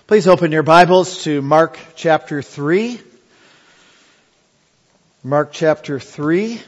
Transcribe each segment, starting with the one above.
Please open your Bibles to Mark chapter 3. Mark chapter 3.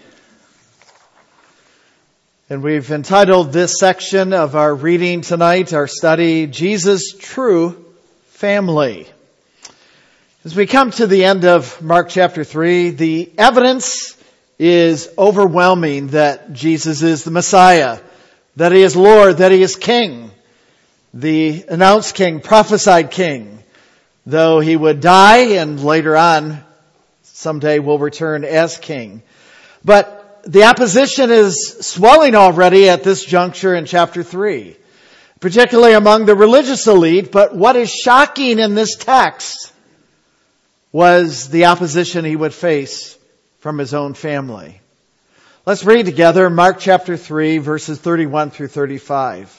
And we've entitled this section of our reading tonight, our study, Jesus' True Family. As we come to the end of Mark chapter 3, the evidence is overwhelming that Jesus is the Messiah, that He is Lord, that He is King. The announced king, prophesied king, though He would die and later on someday will return as king. But the opposition is swelling already at this juncture in chapter 3, particularly among the religious elite. But what is shocking in this text was the opposition He would face from His own family. Let's read together Mark chapter 3, verses 31 through 35.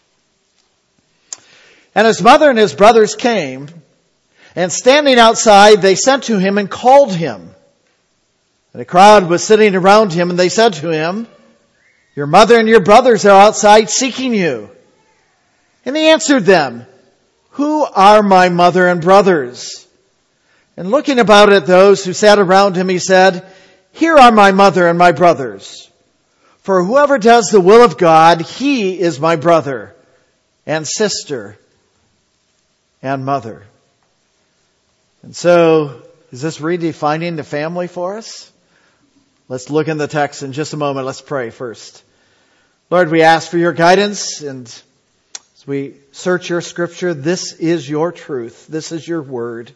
And His mother and His brothers came, and standing outside, they sent to Him and called Him. And a crowd was sitting around Him, and they said to Him, "Your mother and your brothers are outside seeking you." And He answered them, "Who are my mother and brothers?" And looking about at those who sat around Him, He said, "Here are my mother and my brothers. For whoever does the will of God, he is my brother and sister and mother." And so, is this redefining the family for us? Let's look in the text in just a moment. Let's pray first. Lord, we ask for your guidance, and as we search your scripture, this is your truth. This is your word.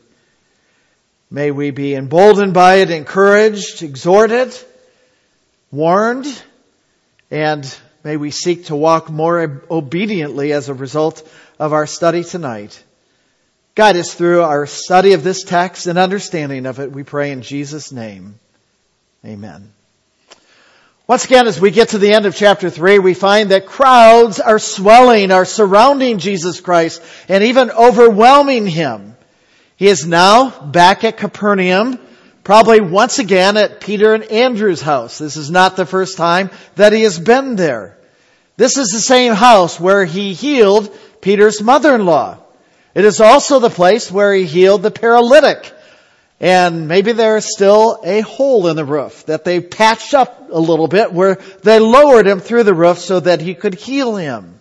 May we be emboldened by it, encouraged, exhorted, warned, and may we seek to walk more obediently as a result of our study tonight. Guide us through our study of this text and understanding of it, we pray in Jesus' name. Amen. Once again, as we get to the end of chapter 3, we find that crowds are swelling, are surrounding Jesus Christ, and even overwhelming Him. He is now back at Capernaum, probably once again at Peter and Andrew's house. This is not the first time that He has been there. This is the same house where He healed Peter's mother-in-law. It is also the place where He healed the paralytic. And maybe there is still a hole in the roof that they patched up a little bit where they lowered him through the roof so that He could heal him.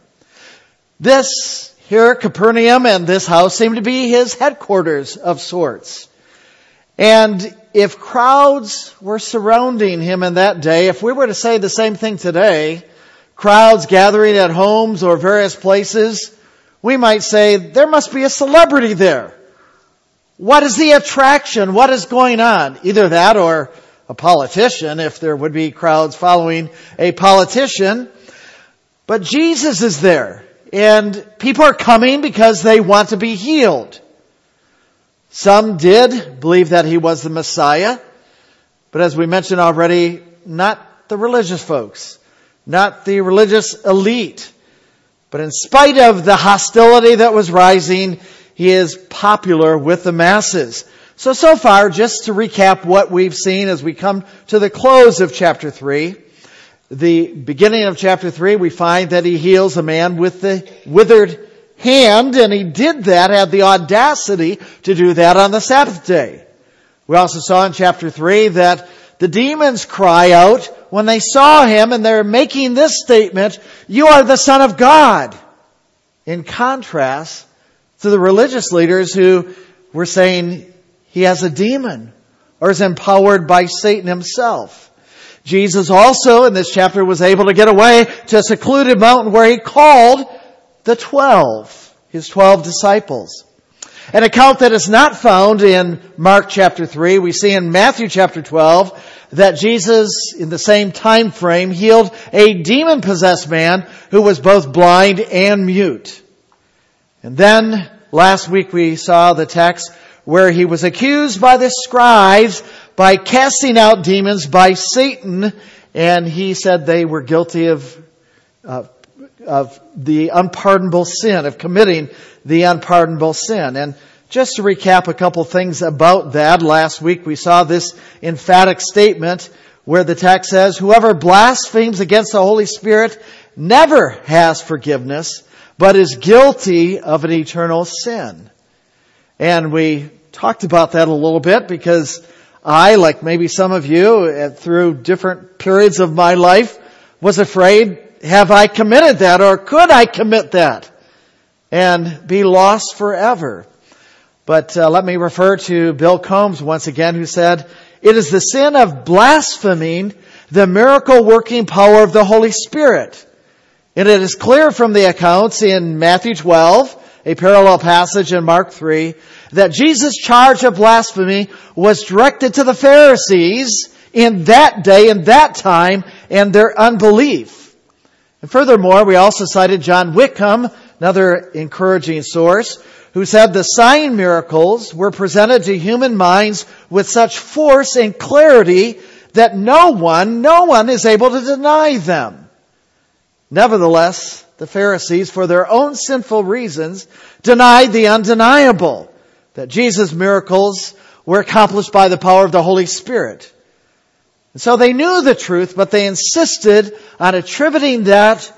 This here, Capernaum, and this house seem to be His headquarters of sorts. And if crowds were surrounding Him in that day, if we were to say the same thing today, crowds gathering at homes or various places, we might say there must be a celebrity there. What is the attraction? What is going on? Either that or a politician, if there would be crowds following a politician. But Jesus is there, and people are coming because they want to be healed. Some did believe that He was the Messiah, but as we mentioned already, not the religious folks, not the religious elite. But in spite of the hostility that was rising, He is popular with the masses. So far, just to recap what we've seen as we come to the close of chapter 3, the beginning of chapter 3, we find that He heals a man with the withered hand, and He did that, had the audacity to do that on the Sabbath day. We also saw in chapter 3 that the demons cry out when they saw Him, and they're making this statement, "You are the Son of God," in contrast to the religious leaders who were saying He has a demon or is empowered by Satan himself. Jesus also in this chapter was able to get away to a secluded mountain where He called the 12, His 12 disciples. An account that is not found in Mark chapter 3. We see in Matthew chapter 12 that Jesus, in the same time frame, healed a demon-possessed man who was both blind and mute. And then, last week we saw the text where He was accused by the scribes by casting out demons by Satan, and He said they were guilty of the unpardonable sin, of committing the unpardonable sin. And just to recap a couple things about that, last week we saw this emphatic statement where the text says, "Whoever blasphemes against the Holy Spirit never has forgiveness, but is guilty of an eternal sin." And we talked about that a little bit because I, like maybe some of you, through different periods of my life, was afraid, have I committed that or could I commit that and be lost forever? But let me refer to Bill Combs once again, who said, "It is the sin of blaspheming the miracle-working power of the Holy Spirit. And it is clear from the accounts in Matthew 12, a parallel passage in Mark 3, that Jesus' charge of blasphemy was directed to the Pharisees in that day, in that time, and their unbelief." And furthermore, we also cited John Whitcomb, another encouraging source, who said the sign miracles were presented to human minds with such force and clarity that no one is able to deny them. Nevertheless, the Pharisees, for their own sinful reasons, denied the undeniable, that Jesus' miracles were accomplished by the power of the Holy Spirit. And so they knew the truth, but they insisted on attributing that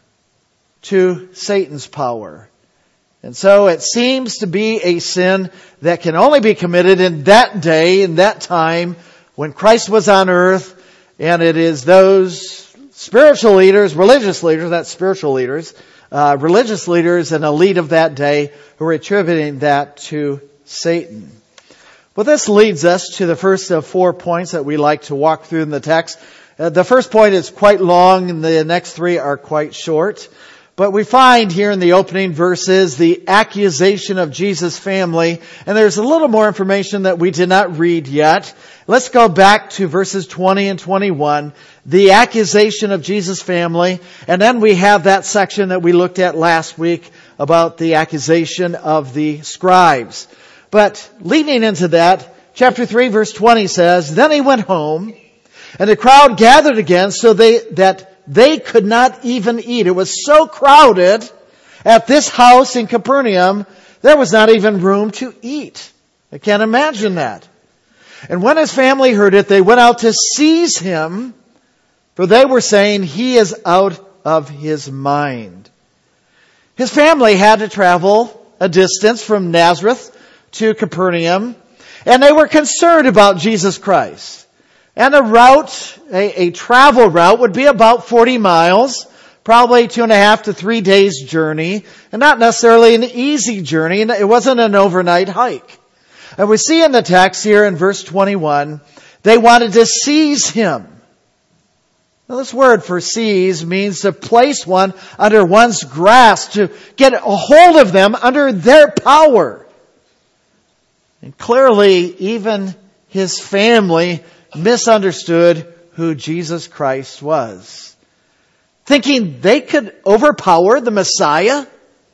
to Satan's power. And so it seems to be a sin that can only be committed in that day, in that time, when Christ was on earth, and it is those spiritual leaders, religious leaders, not spiritual leaders, religious leaders and elite of that day who are attributing that to Satan. Well, this leads us to the first of 4 points that we like to walk through in the text. The first point is quite long, and the next 3 are quite short. But we find here in the opening verses the accusation of Jesus' family, and there's a little more information that we did not read yet. Let's go back to verses 20 and 21, the accusation of Jesus' family, and then we have that section that we looked at last week about the accusation of the scribes. But leading into that, chapter 3 verse 20 says, "Then he went home, and the crowd gathered again so that they could not even eat." It was so crowded at this house in Capernaum, there was not even room to eat. I can't imagine that. And when his family heard it, they went out to seize him, for they were saying, "He is out of his mind." His family had to travel a distance from Nazareth to Capernaum, and they were concerned about Jesus Christ. And a travel route would be about 40 miles, probably 2.5 to 3 days journey, and not necessarily an easy journey. It wasn't an overnight hike. And we see in the text here in verse 21, they wanted to seize him. Now this word for seize means to place one under one's grasp, to get a hold of them under their power. And clearly, even his family misunderstood who Jesus Christ was, thinking they could overpower the Messiah.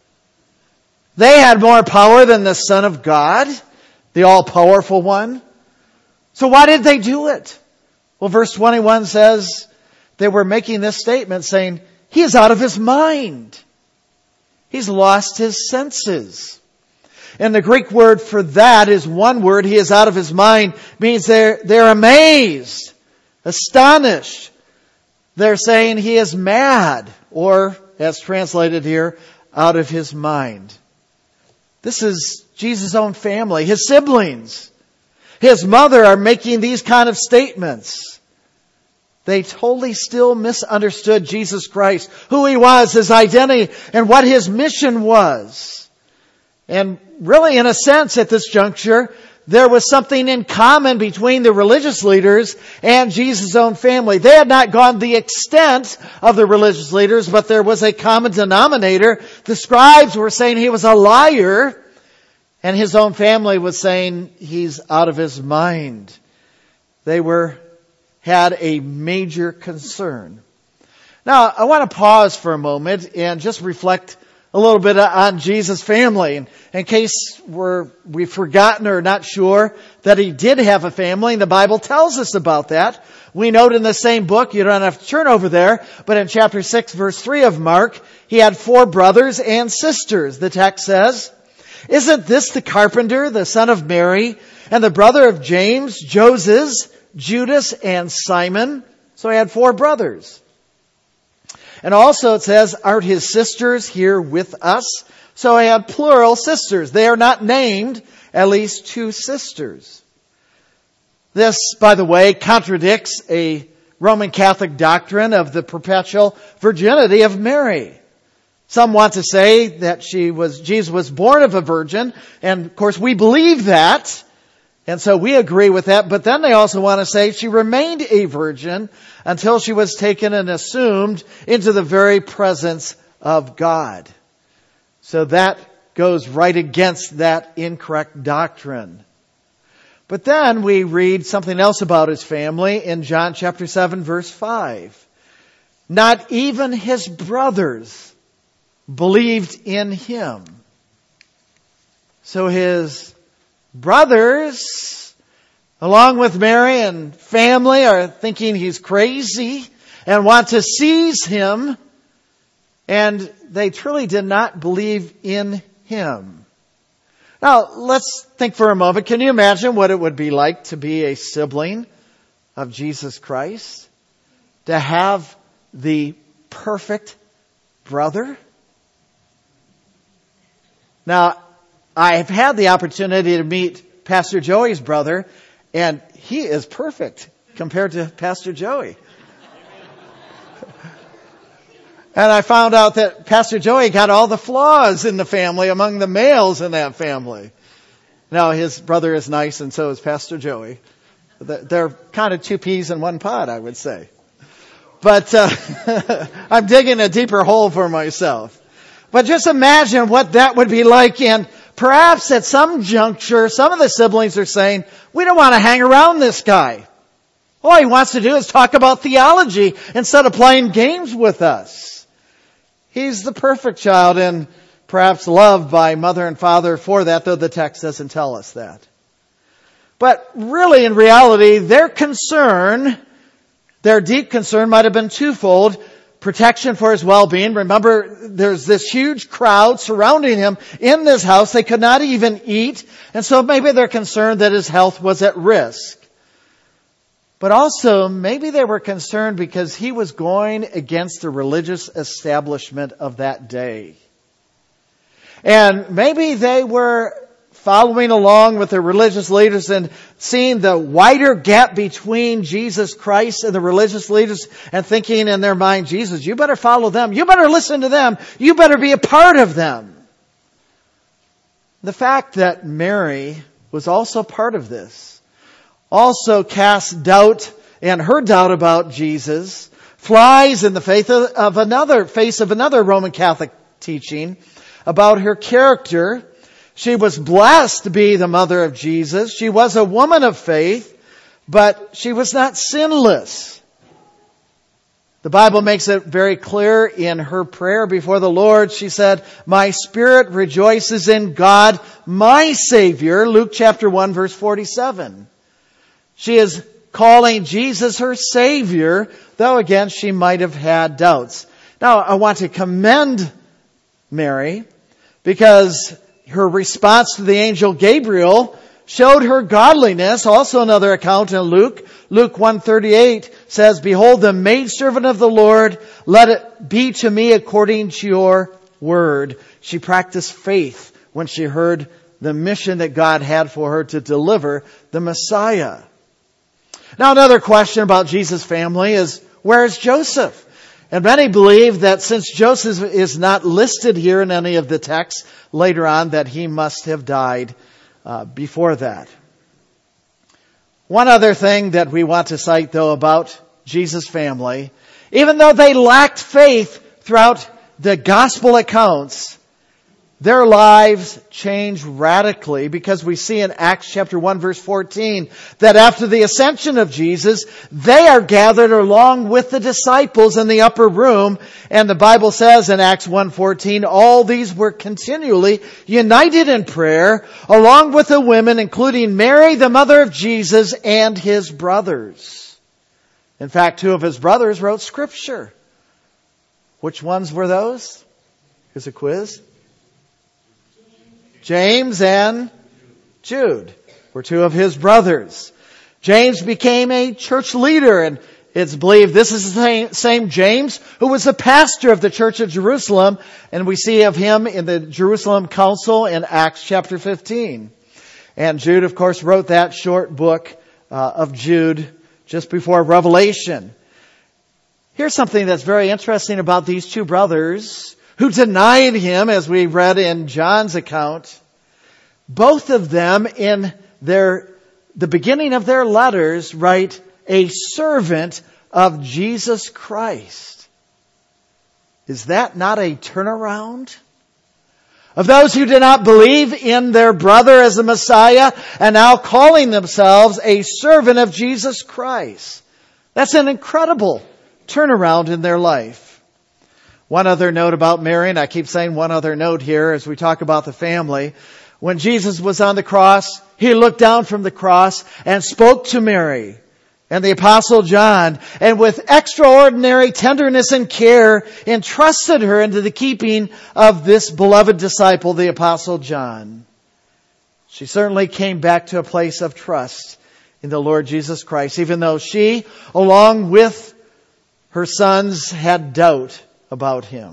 They had more power than the Son of God, the all-powerful one. So why did they do it? Well, verse 21 says they were making this statement saying, "He is out of his mind. He's lost his senses." And the Greek word for that is one word, "he is out of his mind," means they're amazed, astonished. They're saying he is mad, or as translated here, out of his mind. This is Jesus' own family, his siblings. His mother are making these kind of statements. They totally still misunderstood Jesus Christ, who he was, his identity, and what his mission was. And really, in a sense, at this juncture, there was something in common between the religious leaders and Jesus' own family. They had not gone the extent of the religious leaders, but there was a common denominator. The scribes were saying he was a liar, and his own family was saying he's out of his mind. They had a major concern. Now, I want to pause for a moment and just reflect a little bit on Jesus' family. In case we've forgotten or not sure that he did have a family, and the Bible tells us about that. We note in the same book, you don't have to turn over there, but in chapter 6, verse 3 of Mark, he had 4 brothers and sisters. The text says, "Isn't this the carpenter, the son of Mary, and the brother of James, Joseph, Judas, and Simon?" So he had 4 brothers. And also it says, "Aren't his sisters here with us?" So he had plural sisters. They are not named, at least 2 sisters. This, by the way, contradicts a Roman Catholic doctrine of the perpetual virginity of Mary. Some want to say that Jesus was born of a virgin, and of course we believe that, and so we agree with that, but then they also want to say she remained a virgin until she was taken and assumed into the very presence of God. So that goes right against that incorrect doctrine. But then we read something else about his family in John chapter 7 verse 5. Not even his brothers believed in him. So his brothers, along with Mary and family, are thinking he's crazy and want to seize him. And they truly did not believe in him. Now, let's think for a moment. Can you imagine what it would be like to be a sibling of Jesus Christ? To have the perfect brother? Now, I've had the opportunity to meet Pastor Joey's brother, and he is perfect compared to Pastor Joey. And I found out that Pastor Joey got all the flaws in the family among the males in that family. Now, his brother is nice, and so is Pastor Joey. They're kind of 2 peas in 1 pod, I would say. But I'm digging a deeper hole for myself. But just imagine what that would be like, and perhaps at some juncture, some of the siblings are saying, we don't want to hang around this guy. All he wants to do is talk about theology instead of playing games with us. He's the perfect child and perhaps loved by mother and father for that, though the text doesn't tell us that. But really, in reality, their deep concern might have been twofold. Protection for his well-being. Remember, there's this huge crowd surrounding him in this house. They could not even eat. And so maybe they're concerned that his health was at risk. But also, maybe they were concerned because he was going against the religious establishment of that day. And maybe they were following along with the religious leaders and seeing the wider gap between Jesus Christ and the religious leaders and thinking in their mind, Jesus, you better follow them. You better listen to them. You better be a part of them. The fact that Mary was also part of this also casts doubt, and her doubt about Jesus flies in the face of another Roman Catholic teaching about her character. She was blessed to be the mother of Jesus. She was a woman of faith, but she was not sinless. The Bible makes it very clear in her prayer before the Lord. She said, my spirit rejoices in God, my Savior. Luke chapter 1 verse 47. She is calling Jesus her Savior, though again she might have had doubts. Now I want to commend Mary because her response to the angel Gabriel showed her godliness. Also another account in Luke 1:38 says, behold, the maidservant of the Lord, let it be to me according to your word. She practiced faith when she heard the mission that God had for her to deliver the Messiah. Now another question about Jesus' family is, where is Joseph? And many believe that since Joseph is not listed here in any of the texts later on, that he must have died before that. One other thing that we want to cite, though, about Jesus' family, even though they lacked faith throughout the gospel accounts, their lives changed radically, because we see in Acts chapter 1 verse 14 that after the ascension of Jesus, they are gathered along with the disciples in the upper room. And the Bible says in Acts 1:14, all these were continually united in prayer, along with the women, including Mary, the mother of Jesus, and his brothers. In fact, 2 of his brothers wrote scripture. Which ones were those? Here's a quiz. James and Jude were 2 of his brothers. James became a church leader, and It's believed this is the same James who was the pastor of the church of Jerusalem, and we see of him in the Jerusalem Council in Acts chapter 15. And Jude, of course, wrote that short book of Jude just before Revelation. Here's something that's very interesting about these two brothers who denied him, as we read in John's account. Both of them, in the beginning of their letters, write, a servant of Jesus Christ. Is that not a turnaround? Of those who did not believe in their brother as the Messiah and now calling themselves a servant of Jesus Christ. That's an incredible turnaround in their life. One other note about Mary, and I keep saying one other note here as we talk about the family. When Jesus was on the cross, he looked down from the cross and spoke to Mary and the Apostle John, and with extraordinary tenderness and care entrusted her into the keeping of this beloved disciple, the Apostle John. She certainly came back to a place of trust in the Lord Jesus Christ, even though she, along with her sons, had doubt about him.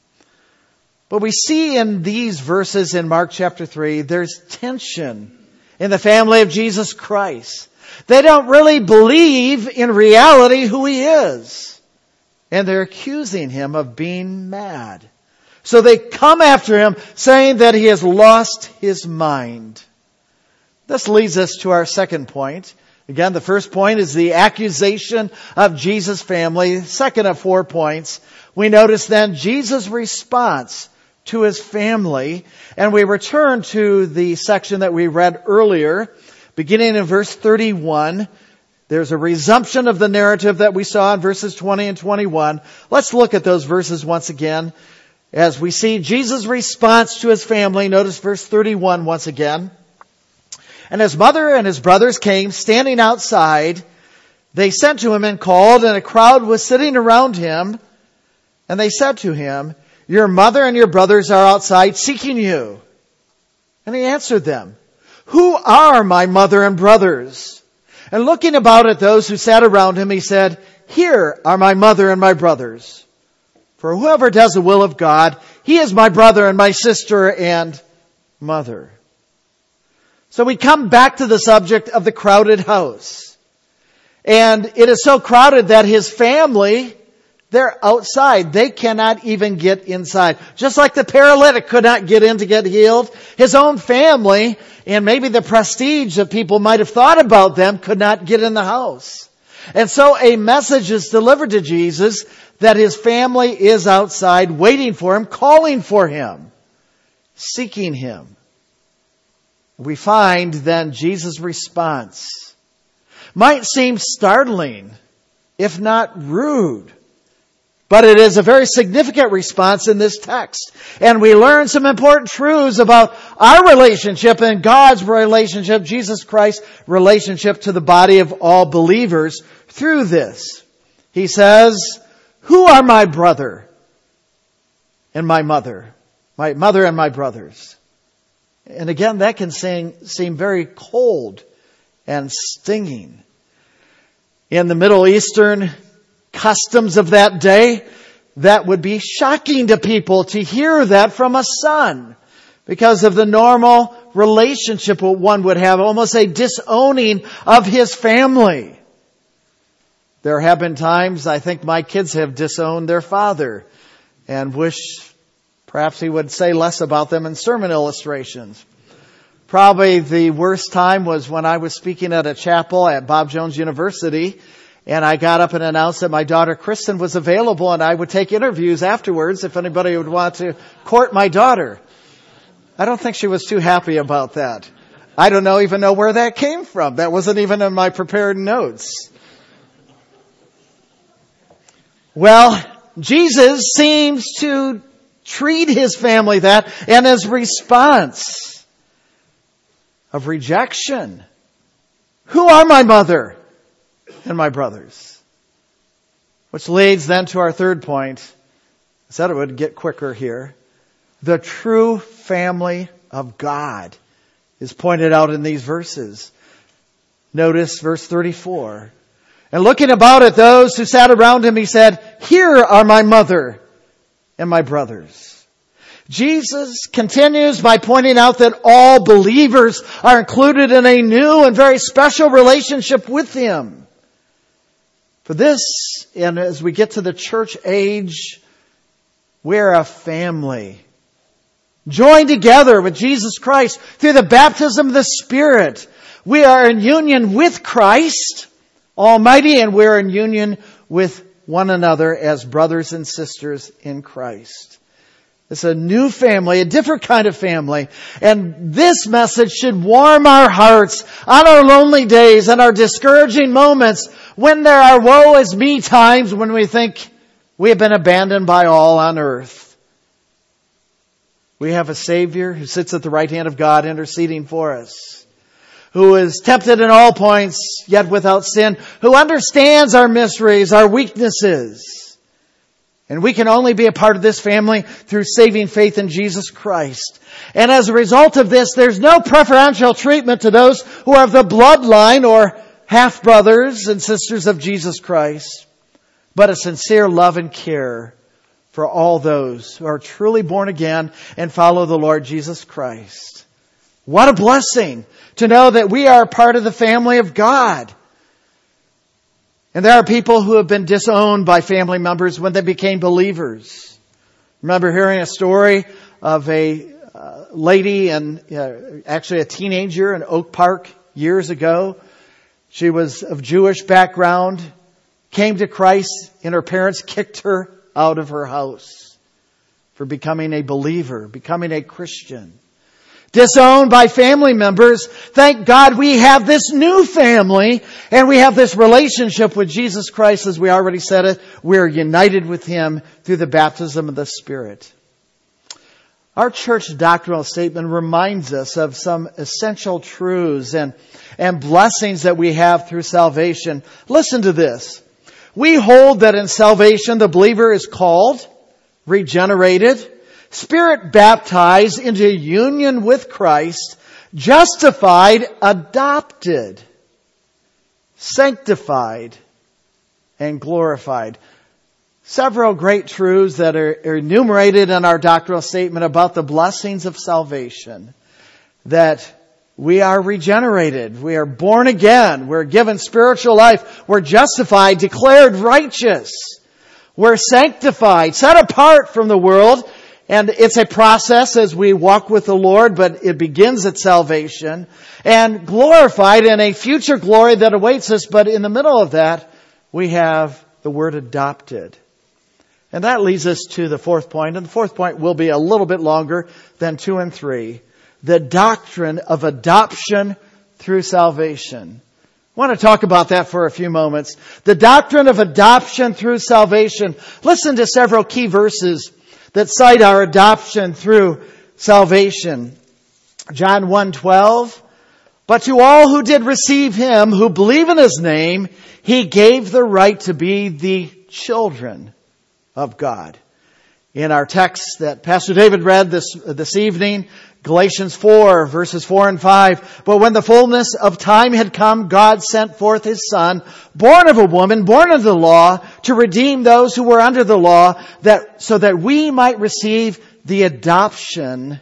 But we see in these verses in Mark chapter 3, there's tension in the family of Jesus Christ. They don't really believe in reality who he is. And they're accusing him of being mad. So they come after him saying that he has lost his mind. This leads us to our second point. Again, the first point is the accusation of Jesus' family. Second of 4 points, we notice then Jesus' response to his family. And we return to the section that we read earlier, beginning in verse 31. There's a resumption of the narrative that we saw in verses 20 and 21. Let's look at those verses once again as we see Jesus' response to his family. Notice verse 31 once again. And his mother and his brothers came, standing outside. They sent to him and called, and a crowd was sitting around him. And they said to him, your mother and your brothers are outside seeking you. And he answered them, who are my mother and brothers? And looking about at those who sat around him, he said, here are my mother and my brothers. For whoever does the will of God, he is my brother and my sister and mother. So we come back to the subject of the crowded house. And it is so crowded that his family, they're outside. They cannot even get inside. Just like the paralytic could not get in to get healed, his own family, and maybe the prestige that people might have thought about them, could not get in the house. And so a message is delivered to Jesus that his family is outside waiting for him, calling for him, seeking him. We find then Jesus' response might seem startling, if not rude. But it is a very significant response in this text. And we learn some important truths about our relationship and God's relationship, Jesus Christ's relationship to the body of all believers through this. He says, who are my brother and my mother? My mother and my brothers. And again, that can seem very cold and stinging. In the Middle Eastern customs of that day, that would be shocking to people to hear that from a son, because of the normal relationship one would have, almost a disowning of his family. There have been times I think my kids have disowned their father and wish perhaps he would say less about them in sermon illustrations. Probably the worst time was when I was speaking at a chapel at Bob Jones University, and I got up and announced that my daughter Kristen was available and I would take interviews afterwards if anybody would want to court my daughter. I don't think she was too happy about that. I don't even know where that came from. That wasn't even in my prepared notes. Well, Jesus seems to treat his family that, and his response of rejection. Who are my mother and my brothers? Which leads then to our third point. I said it would get quicker here. The true family of God is pointed out in these verses. Notice verse 34. And looking about at those who sat around him, he said, "Here are my mother and my brothers." Jesus continues by pointing out that all believers are included in a new and very special relationship with him. For this, and as we get to the church age, we're a family, joined together with Jesus Christ through the baptism of the Spirit. We are in union with Christ Almighty, and we're in union with one another as brothers and sisters in Christ. It's a new family, a different kind of family. And this message should warm our hearts on our lonely days and our discouraging moments when there are woe is me times when we think we have been abandoned by all on earth. We have a Savior who sits at the right hand of God interceding for us, who is tempted in all points, yet without sin, who understands our mysteries, our weaknesses. And we can only be a part of this family through saving faith in Jesus Christ. And as a result of this, there's no preferential treatment to those who are of the bloodline or half-brothers and sisters of Jesus Christ, but a sincere love and care for all those who are truly born again and follow the Lord Jesus Christ. What a blessing to know that we are a part of the family of God. And there are people who have been disowned by family members when they became believers. Remember hearing a story of a lady and actually a teenager in Oak Park years ago. She was of Jewish background, came to Christ, and her parents kicked her out of her house for becoming a believer, becoming a Christian. Disowned by family members. Thank God we have this new family and we have this relationship with Jesus Christ, as we already said it. We're united with Him through the baptism of the Spirit. Our church doctrinal statement reminds us of some essential truths and blessings that we have through salvation. Listen to this. We hold that in salvation the believer is called, regenerated, Spirit baptized into union with Christ, justified, adopted, sanctified, and glorified. Several great truths that are enumerated in our doctrinal statement about the blessings of salvation. That we are regenerated, we are born again, we're given spiritual life, we're justified, declared righteous, we're sanctified, set apart from the world. And it's a process as we walk with the Lord, but it begins at salvation. And glorified in a future glory that awaits us. But in the middle of that, we have the word adopted. And that leads us to the fourth point. And the fourth point will be a little bit longer than 2 and 3. The doctrine of adoption through salvation. I want to talk about that for a few moments. The doctrine of adoption through salvation. Listen to several key verses that cite our adoption through salvation. John 1:12. But to all who did receive Him, who believe in His name, He gave the right to be the children of God. In our text that Pastor David read this evening, Galatians 4, verses 4 and 5. But when the fullness of time had come, God sent forth His Son, born of a woman, born under the law, to redeem those who were under the law, so that we might receive the adoption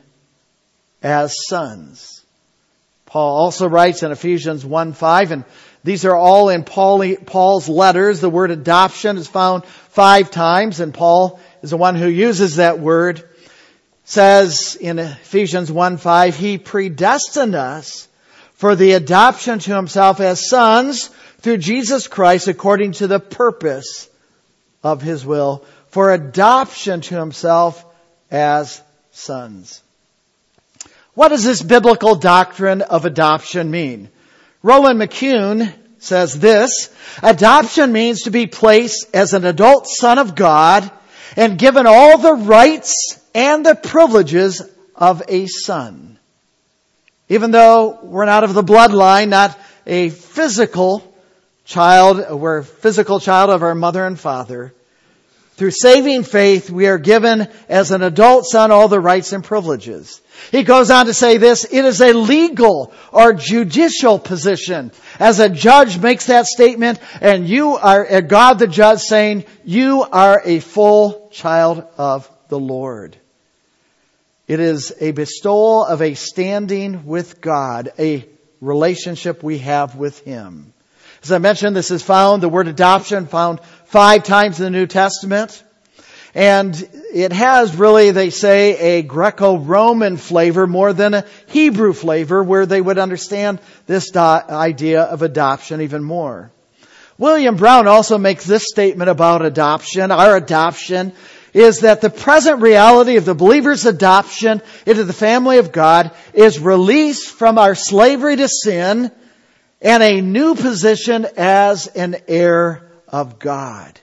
as sons. Paul also writes in Ephesians 1:5, and these are all in Paul's letters. The word adoption is found 5 times, and Paul is the one who uses that word. Says in Ephesians 1:5, He predestined us for the adoption to Himself as sons through Jesus Christ according to the purpose of His will, for adoption to Himself as sons. What does this biblical doctrine of adoption mean? Roland McCune says this: adoption means to be placed as an adult son of God and given all the rights and the privileges of a son. Even though we're not of the bloodline, not a physical child, we're a physical child of our mother and father, Through saving faith, we are given as an adult son all the rights and privileges. He goes on to say this, it is a legal or judicial position. As a judge makes that statement, and you are God the judge saying, you are a full child of the Lord. It is a bestowal of a standing with God, a relationship we have with Him. As I mentioned, this is found, the word adoption, found 5 times in the New Testament. And it has really, they say, a Greco-Roman flavor more than a Hebrew flavor where they would understand this idea of adoption even more. William Brown also makes this statement about adoption. Our adoption is that the present reality of the believer's adoption into the family of God is release from our slavery to sin and a new position as an heir of God.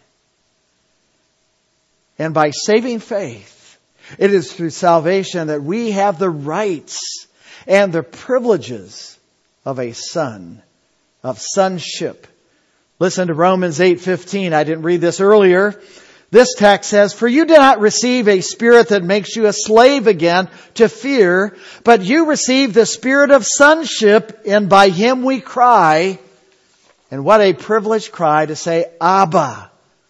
And by saving faith, it is through salvation that we have the rights and the privileges of a son, of sonship. Listen to Romans 8:15. I didn't read this earlier. This text says, for you did not receive a spirit that makes you a slave again to fear, but you received the spirit of sonship, and by Him we cry. And what a privileged cry to say, Abba,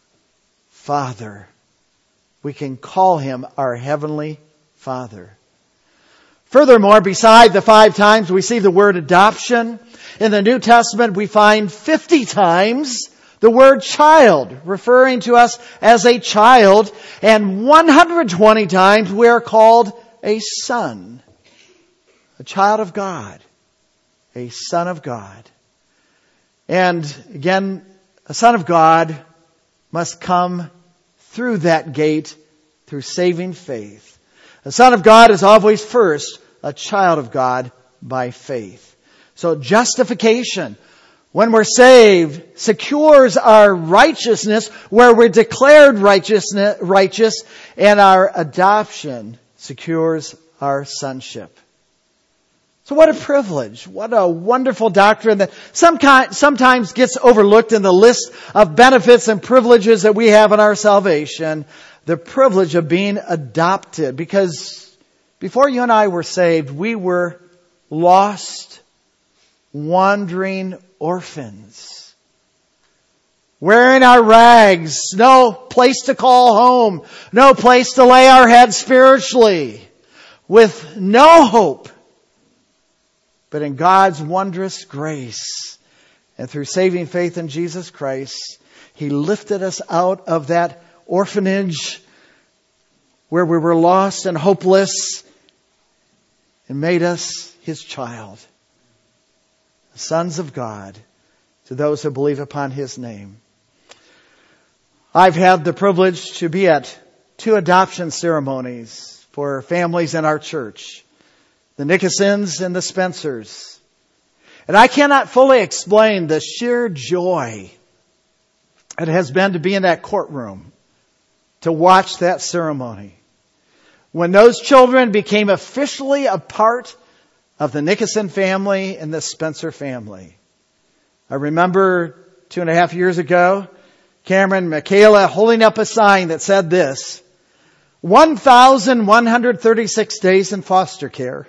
Father. We can call Him our Heavenly Father. Furthermore, beside the 5 times we see the word adoption, in the New Testament we find 50 times the word child, referring to us as a child, and 120 times we are called a son, a child of God, a son of God. And again, a son of God must come through that gate, through saving faith. A son of God is always first a child of God by faith. So justification, when we're saved, secures our righteousness, where we're declared righteous, and our adoption secures our sonship. So what a privilege. What a wonderful doctrine that sometimes gets overlooked in the list of benefits and privileges that we have in our salvation. The privilege of being adopted. Because before you and I were saved, we were lost, wandering orphans. Wearing our rags, no place to call home, no place to lay our head spiritually, with no hope. But in God's wondrous grace and through saving faith in Jesus Christ, He lifted us out of that orphanage where we were lost and hopeless and made us His child, the sons of God, to those who believe upon His name. I've had the privilege to be at 2 adoption ceremonies for families in our church. The Nickersons and the Spencers. And I cannot fully explain the sheer joy it has been to be in that courtroom, to watch that ceremony. When those children became officially a part of the Nickerson family and the Spencer family. I remember 2.5 years ago, Cameron and Michaela holding up a sign that said this, 1,136 days in foster care.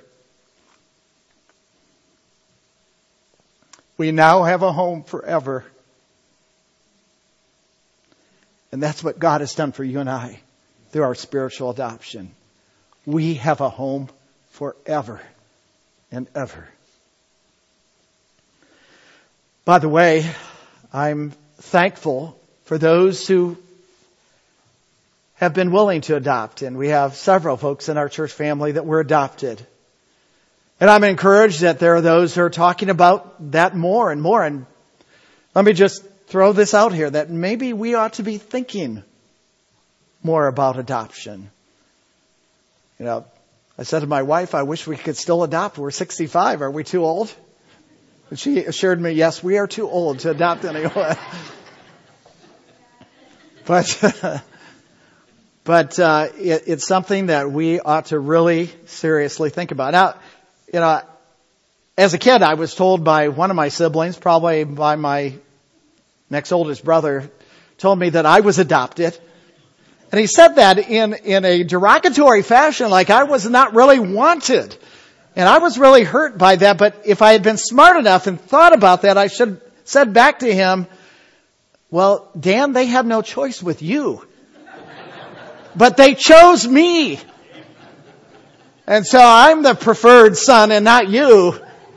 We now have a home forever. And that's what God has done for you and I through our spiritual adoption. We have a home forever and ever. By the way, I'm thankful for those who have been willing to adopt. And we have several folks in our church family that were adopted. And I'm encouraged that there are those who are talking about that more and more. And let me just throw this out here, that maybe we ought to be thinking more about adoption. You know, I said to my wife, I wish we could still adopt. We're 65. Are we too old? And she assured me, yes, we are too old to adopt anyone. But it's something that we ought to really seriously think about. Now, you know, as a kid, I was told by one of my siblings, probably by my next oldest brother, told me that I was adopted. And he said that in a derogatory fashion, like I was not really wanted. And I was really hurt by that, but if I had been smart enough and thought about that, I should have said back to him, well, Dan, they have no choice with you. But they chose me. And so I'm the preferred son and not you.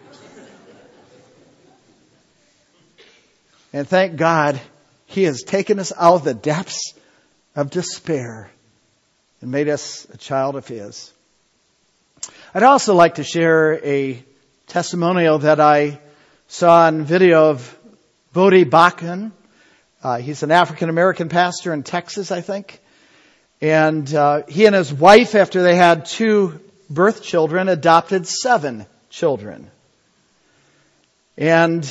And thank God, He has taken us out of the depths of despair and made us a child of His. I'd also like to share a testimonial that I saw on video of Bodie Bakken. He's an African-American pastor in Texas, I think. And he and his wife, after they had 2 birth children, adopted 7 children. And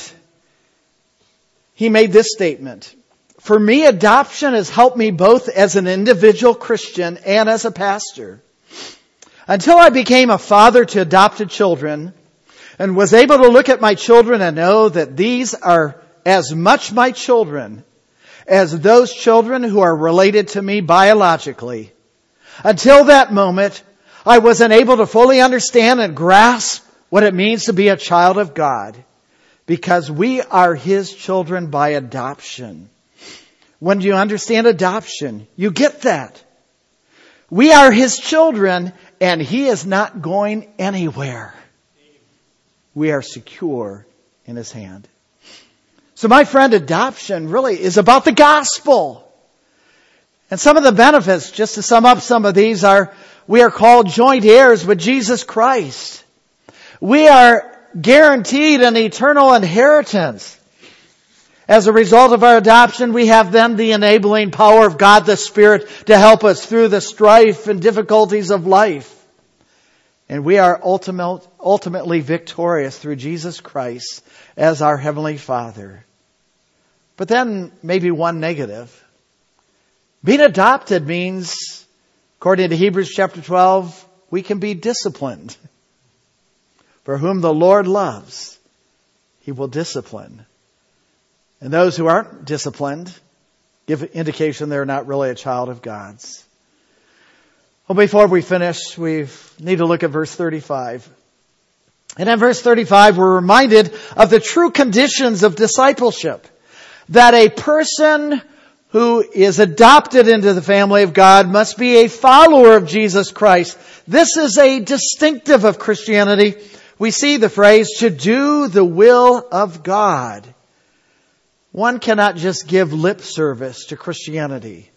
he made this statement: "For me, adoption has helped me both as an individual Christian and as a pastor. Until I became a father to adopted children and was able to look at my children and know that these are as much my children as those children who are related to me biologically. Until that moment, I wasn't able to fully understand and grasp what it means to be a child of God, because we are His children by adoption." When you understand adoption, you get that. We are His children, and He is not going anywhere. We are secure in His hand. So my friend, adoption really is about the gospel. And some of the benefits, just to sum up some of these, are we are called joint heirs with Jesus Christ. We are guaranteed an eternal inheritance. As a result of our adoption, we have then the enabling power of God the Spirit to help us through the strife and difficulties of life. And we are ultimately victorious through Jesus Christ as our Heavenly Father. But then maybe one negative. Being adopted means, according to Hebrews chapter 12, we can be disciplined. For whom the Lord loves, He will discipline. And those who aren't disciplined give indication they're not really a child of God's. Well, before we finish, we need to look at verse 35. And in verse 35, we're reminded of the true conditions of discipleship. That a person who is adopted into the family of God must be a follower of Jesus Christ. This is a distinctive of Christianity. We see the phrase, to do the will of God. One cannot just give lip service to Christianity.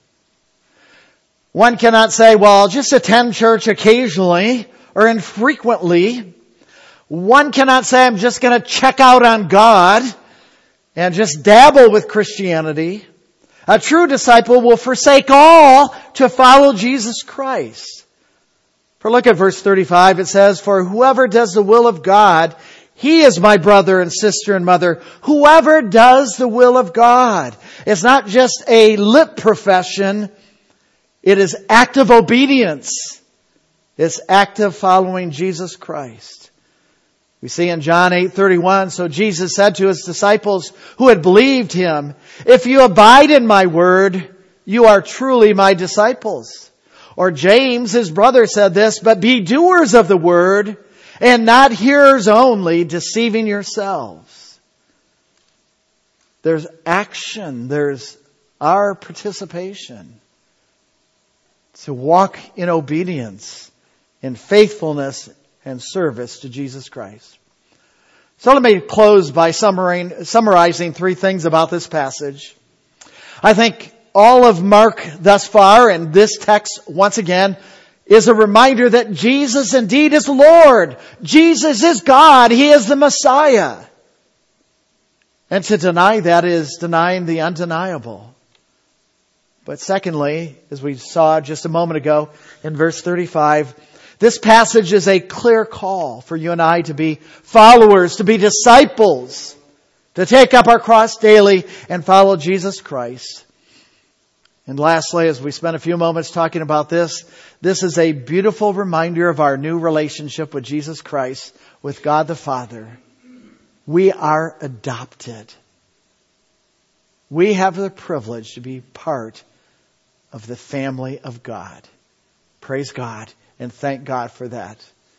One cannot say, well, I'll just attend church occasionally or infrequently. One cannot say, I'm just going to check out on God and just dabble with Christianity. A true disciple will forsake all to follow Jesus Christ. For look at verse 35. It says, "For whoever does the will of God, he is my brother and sister and mother." Whoever does the will of God. It's not just a lip profession. It is active obedience. It's active following Jesus Christ. We see in John 8:31, so Jesus said to His disciples who had believed Him, "If you abide in my word, you are truly my disciples." Or James, his brother, said this, "But be doers of the word and not hearers only, deceiving yourselves." There's action. There's our participation. To walk in obedience, in faithfulness and service to Jesus Christ. So let me close by summarizing 3 things about this passage. I think all of Mark thus far, and this text once again, is a reminder that Jesus indeed is Lord. Jesus is God. He is the Messiah. And to deny that is denying the undeniable. But secondly, as we saw just a moment ago in verse 35, this passage is a clear call for you and I to be followers, to be disciples, to take up our cross daily and follow Jesus Christ. And lastly, as we spent a few moments talking about this is a beautiful reminder of our new relationship with Jesus Christ, with God the Father. We are adopted. We have the privilege to be part of the family of God. Praise God and thank God for that.